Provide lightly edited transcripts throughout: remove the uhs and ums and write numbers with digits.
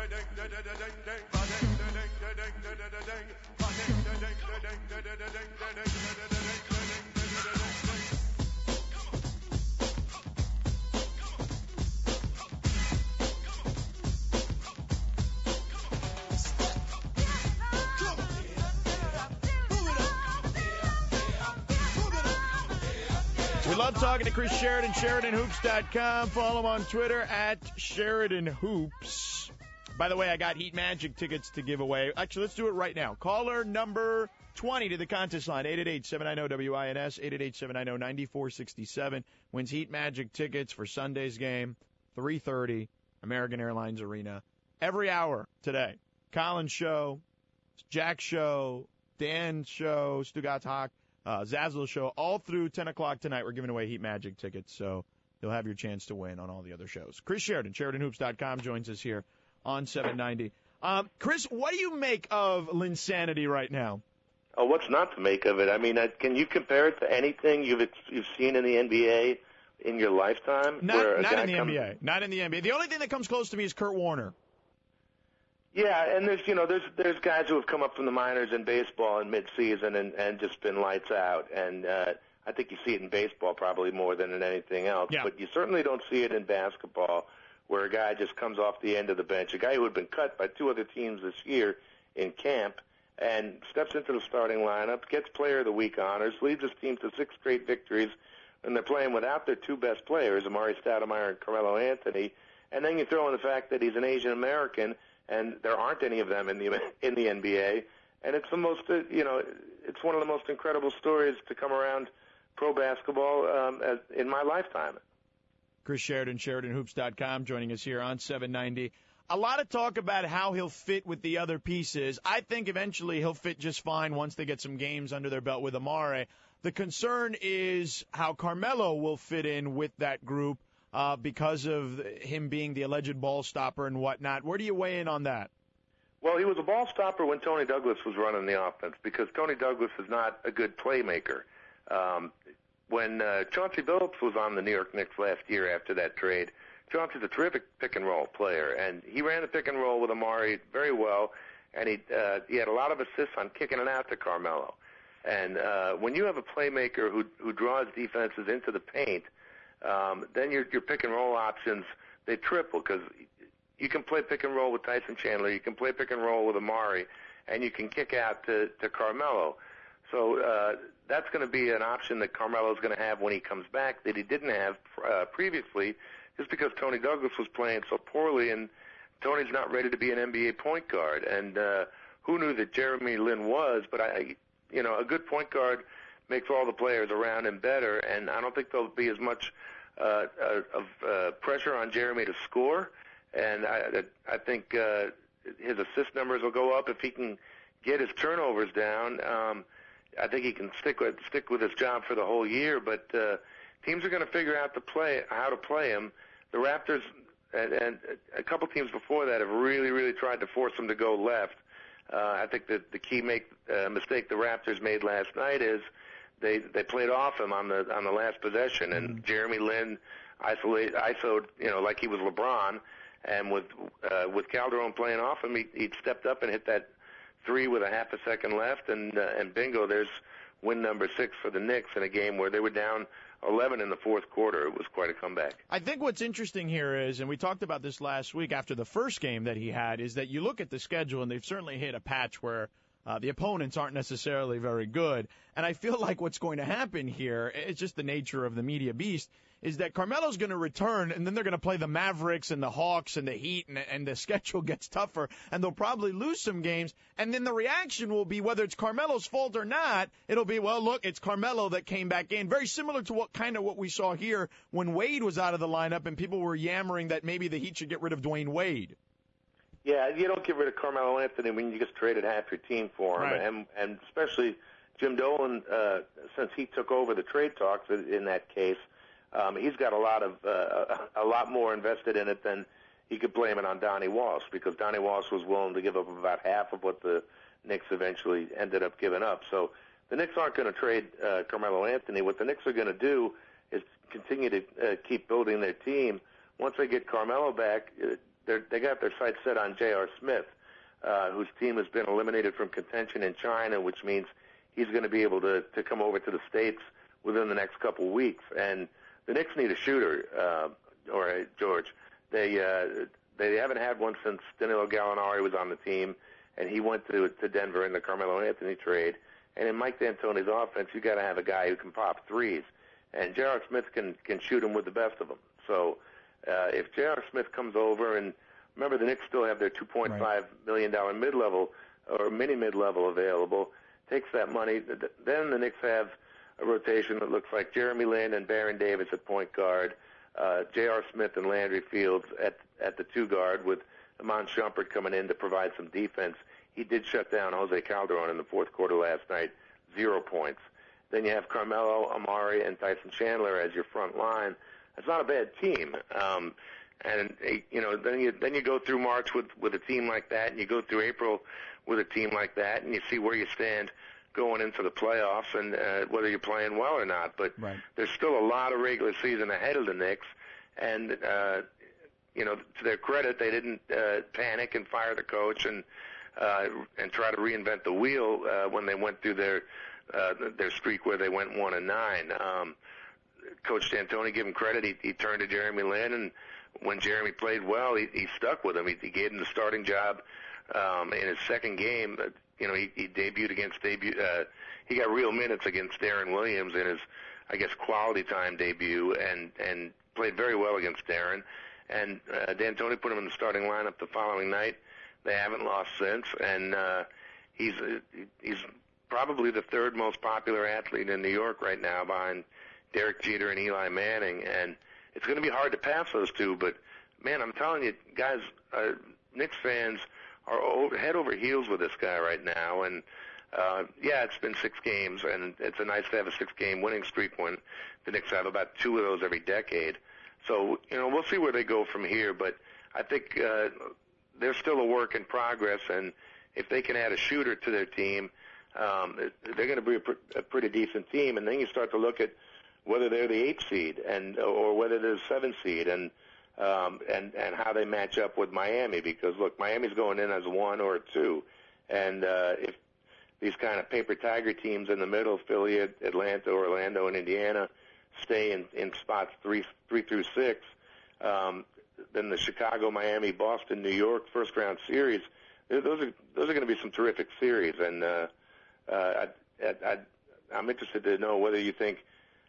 We love talking to Chris Sheridan, SheridanHoops.com. Follow him on Twitter at SheridanHoops. By the way, I got Heat Magic tickets to give away. Actually, let's do it right now. Caller number 20 to the contest line, 888-790-WINS, 888-790-9467. Wins Heat Magic tickets for Sunday's game, 3:30, American Airlines Arena. Every hour today. Colin's show, Jack's show, Dan's show, Stugatz Hawk. Zazzle's show, all through 10 o'clock tonight. We're giving away Heat Magic tickets, so you'll have your chance to win on all the other shows. Chris Sheridan, SheridanHoops.com, joins us here on 790. Chris, what do you make of Linsanity right now? Oh, what's not to make of it? I mean, can you compare it to anything you've seen in the NBA in your lifetime? Not in the NBA. Not in the NBA. The only thing that comes close to me is Kurt Warner. Yeah, and there's guys who have come up from the minors in baseball in mid-season and just been lights out. And I think you see it in baseball probably more than in anything else. Yeah. But you certainly don't see it in basketball, where a guy just comes off the end of the bench, a guy who had been cut by two other teams this year in camp, and steps into the starting lineup, gets Player of the Week honors, leads his team to 6 straight victories, and they're playing without their two best players, Amari Stoudemire and Carmelo Anthony. And then you throw in the fact that he's an Asian American, and there aren't any of them in the NBA, and it's the most, it's one of the most incredible stories to come around pro basketball in my lifetime. Chris Sheridan, SheridanHoops.com, joining us here on 790. A lot of talk about how he'll fit with the other pieces. I think eventually he'll fit just fine once they get some games under their belt with Amare. The concern is how Carmelo will fit in with that group. Because of him being the alleged ball stopper and whatnot. Where do you weigh in on that? Well, he was a ball stopper when Tony Douglas was running the offense, because Tony Douglas is not a good playmaker. When Chauncey Billups was on the New York Knicks last year after that trade, Chauncey's a terrific pick-and-roll player, and he ran the pick-and-roll with Amari very well, and he had a lot of assists on kicking it out to Carmelo. And when you have a playmaker who draws defenses into the paint, then your pick and roll options, they triple, because you can play pick and roll with Tyson Chandler, you can play pick and roll with Amari, and you can kick out to Carmelo. So that's going to be an option that Carmelo's going to have when he comes back that he didn't have previously, just because Tony Douglas was playing so poorly, and Tony's not ready to be an NBA point guard. And who knew that Jeremy Lin was? But a good point guard makes all the players around him better, and I don't think there'll be as much pressure on Jeremy to score, and I think his assist numbers will go up if he can get his turnovers down. I think he can stick with his job for the whole year, but teams are going to figure out how to play him. The Raptors and a couple teams before that have really, really tried to force him to go left. I think that the key mistake the Raptors made last night is they played off him on the last possession, and Jeremy Lin isoed, like he was LeBron, and with Calderon playing off him, he stepped up and hit that three with a half a second left, and bingo, there's win number 6 for the Knicks in a game where they were down 11 in the fourth quarter. It was quite a comeback. I think what's interesting here is, and we talked about this last week after the first game that he had, is that you look at the schedule and they've certainly hit a patch where the opponents aren't necessarily very good. And I feel like what's going to happen here, it's just the nature of the media beast, is that Carmelo's going to return, and then they're going to play the Mavericks and the Hawks and the Heat, and the schedule gets tougher, and they'll probably lose some games. And then the reaction will be, whether it's Carmelo's fault or not, it'll be, well, look, it's Carmelo that came back in. Very similar to what we saw here when Wade was out of the lineup and people were yammering that maybe the Heat should get rid of Dwayne Wade. Yeah, you don't get rid of Carmelo Anthony when you just traded half your team for him, right. And especially Jim Dolan, since he took over the trade talks in that case, he's got a lot more invested in it than he could blame it on Donnie Walsh, because Donnie Walsh was willing to give up about half of what the Knicks eventually ended up giving up. So the Knicks aren't going to trade Carmelo Anthony. What the Knicks are going to do is continue to keep building their team. Once they get Carmelo back, they got their sights set on J.R. Smith, whose team has been eliminated from contention in China, which means he's going to be able to come over to the States within the next couple of weeks. And the Knicks need a shooter, George. They haven't had one since Danilo Gallinari was on the team, and he went to Denver in the Carmelo Anthony trade. And in Mike D'Antoni's offense, you got to have a guy who can pop threes, and J.R. Smith can shoot them with the best of them. So if J.R. Smith comes over, and remember the Knicks still have their $2.5 million mid-level or mini-mid-level available, takes that money, then the Knicks have a rotation that looks like Jeremy Lin and Baron Davis at point guard, J.R. Smith and Landry Fields at the two guard, with Iman Shumpert coming in to provide some defense. He did shut down Jose Calderon in the fourth quarter last night, 0 points. Then you have Carmelo, Amari, and Tyson Chandler as your front line. That's not a bad team. And then you go through March with a team like that, and you go through April with a team like that, and you see where you stand going into the playoffs and whether you're playing well or not. But there's still a lot of regular season ahead of the Knicks, and to their credit, they didn't panic and fire the coach and try to reinvent the wheel when they went through their streak where they went 1-9. Coach D'Antoni, give him credit. He turned to Jeremy Lin, and when Jeremy played well, he stuck with him. He gave him the starting job in his second game. He debuted he got real minutes against Darren Williams in his, I guess, quality time debut, and played very well against Darren. And D'Antoni put him in the starting lineup the following night. They haven't lost since, and he's probably the third most popular athlete in New York right now, behind Derek Jeter and Eli Manning. And it's going to be hard to pass those two, but man, I'm telling you, guys, Knicks fans are head over heels with this guy right now. And it's been 6 games, and it's nice to have a 6-game winning streak when the Knicks have about 2 of those every decade. So we'll see where they go from here, but I think they're still a work in progress, and if they can add a shooter to their team, they're going to be a pretty decent team. And then you start to look at whether they're the 8th seed or whether they're the 7th seed, and how they match up with Miami. Because look, Miami's going in as 1 or 2, and if these kind of paper tiger teams in the middle, Philly, Atlanta, Orlando, and Indiana, stay in spots 3 through 6, then the Chicago, Miami, Boston, New York first round series, those are going to be some terrific series. And I'm interested to know whether you think,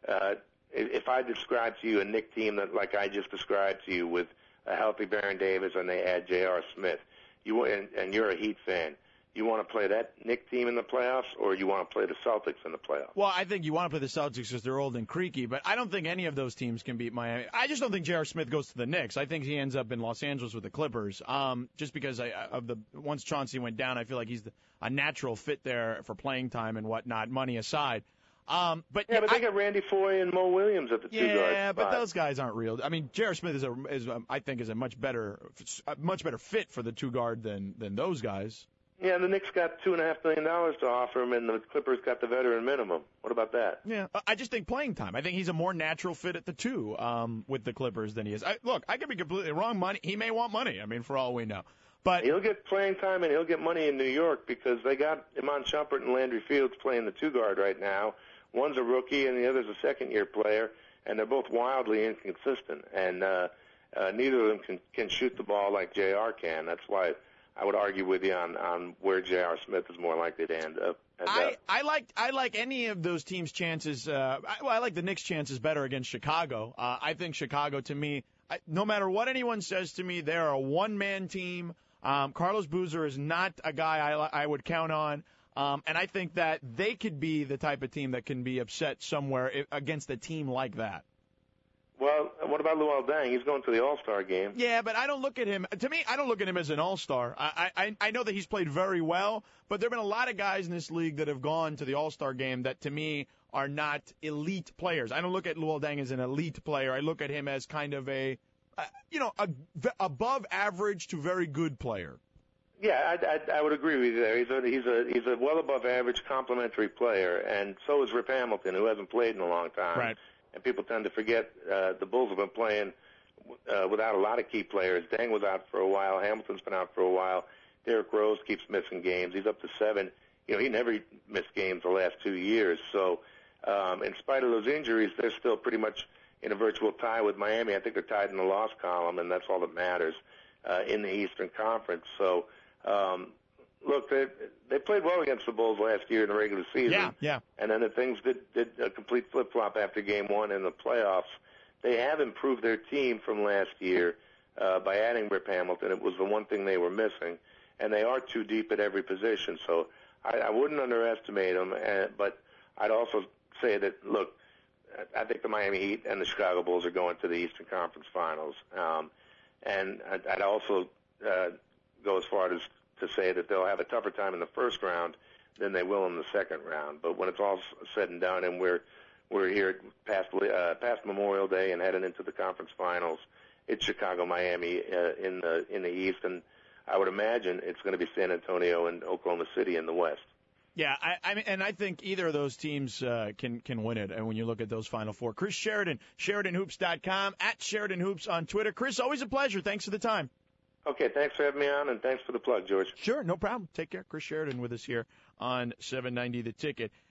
if I describe to you a Knick team that, like I just described to you, with a healthy Baron Davis and they add J.R. Smith, and you're a Heat fan, you want to play that Knick team in the playoffs, or you want to play the Celtics in the playoffs? Well, I think you want to play the Celtics because they're old and creaky, but I don't think any of those teams can beat Miami. I just don't think J.R. Smith goes to the Knicks. I think he ends up in Los Angeles with the Clippers. Just because once Chauncey went down, I feel like he's a natural fit there for playing time and whatnot, money aside. But they got Randy Foye and Mo Williams at the two guard Yeah, but spot. those guys aren't real. I mean, J.R. Smith is a much better fit for the two guard than those guys. Yeah, and the Knicks got $2.5 million to offer him, and the Clippers got the veteran minimum. What about that? Yeah, I just think playing time. I think he's a more natural fit at the 2 with the Clippers than he is. Look, I could be completely wrong. Money, he may want money. I mean, for all we know. But he'll get playing time, and he'll get money in New York because they got Iman Shumpert and Landry Fields playing the 2 guard right now. One's a rookie, and the other's a second-year player, and they're both wildly inconsistent. And neither of them can shoot the ball like J.R. can. That's why I would argue with you on where J.R. Smith is more likely to end up. I like any of those teams' chances. I like the Knicks' chances better against Chicago. I think Chicago, to me, no matter what anyone says to me, they're a one-man team. Carlos Boozer is not a guy I would count on. And I think that they could be the type of team that can be upset somewhere against a team like that. Well, what about Luol Deng? He's going to the All-Star game. Yeah, but I don't look at him. To me, I don't look at him as an All-Star. I know that he's played very well, but there have been a lot of guys in this league that have gone to the All-Star game that, to me, are not elite players. I don't look at Luol Deng as an elite player. I look at him as kind of a above average to very good player. Yeah, I would agree with you there. He's a well above average complimentary player, and so is Rip Hamilton, who hasn't played in a long time. Right. And people tend to forget the Bulls have been playing without a lot of key players. Deng was out for a while. Hamilton's been out for a while. Derrick Rose keeps missing games. He's up to 7. He never missed games the last 2 years. So in spite of those injuries, they're still pretty much in a virtual tie with Miami. I think they're tied in the loss column, and that's all that matters in the Eastern Conference. So, look, they played well against the Bulls last year in the regular season. Yeah. And then the things did a complete flip-flop after Game 1 in the playoffs. They have improved their team from last year by adding Rip Hamilton. It was the one thing they were missing. And they are too deep at every position. So I wouldn't underestimate them. But I'd also say that, look, I think the Miami Heat and the Chicago Bulls are going to the Eastern Conference Finals. And I'd also go as far as to say that they'll have a tougher time in the first round than they will in the second round. But when it's all said and done, and we're here past Memorial Day and heading into the conference finals, it's Chicago, Miami in the East, and I would imagine it's going to be San Antonio and Oklahoma City in the West. Yeah, I think either of those teams can win it. And when you look at those Final Four, Chris Sheridan, SheridanHoops.com, @SheridanHoops on Twitter. Chris, always a pleasure. Thanks for the time. Okay, thanks for having me on, and thanks for the plug, George. Sure, no problem. Take care. Chris Sheridan with us here on 790 The Ticket.